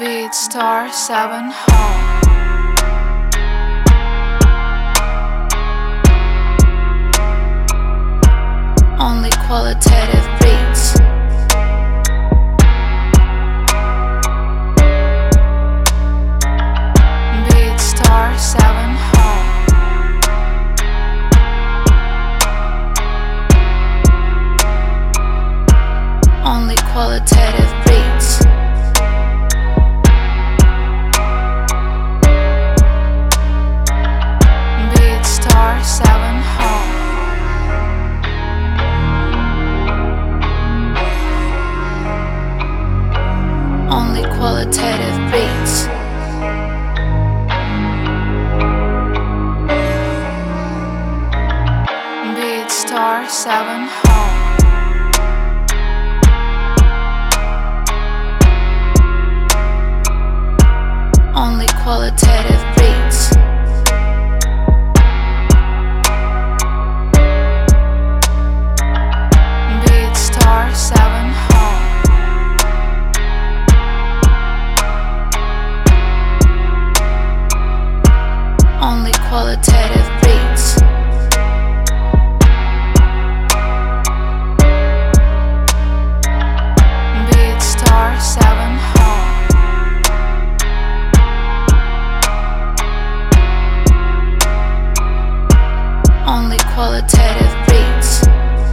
Beatstar7 Home. Only qualitative beats. Beatstar7 Home. Only qualitative beats. Beatstar7 Home. Only qualitative beats. Beatstar7 Home. Only qualitative beats. Beatstar7 Home. Only qualitative beats. Beatstar7 Home. Only qualitative beats.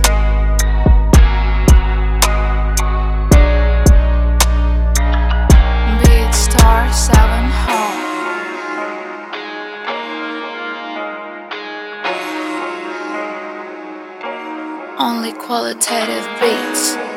Beatstar7 Home. Only qualitative beats.